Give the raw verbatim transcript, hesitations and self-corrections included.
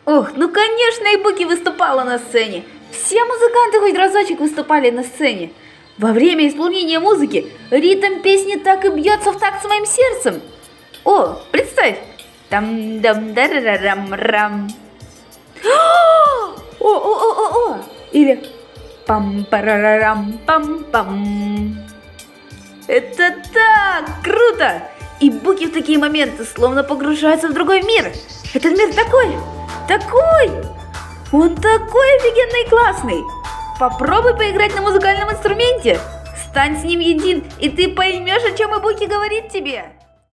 Ох, ну конечно, и Буки выступала на сцене. Все музыканты хоть разочек выступали на сцене. Во время исполнения музыки ритм песни так и бьется в такт с моим сердцем. О, представь. там дам дарарам рам О, о, о, о, о. Или пам парарарам пам пам Это так круто! И Буки в такие моменты словно погружаются в другой мир. Этот мир такой, такой, он такой офигенный и классный. Попробуй поиграть на музыкальном инструменте. Стань с ним един, и ты поймешь, о чем и Буки говорит тебе.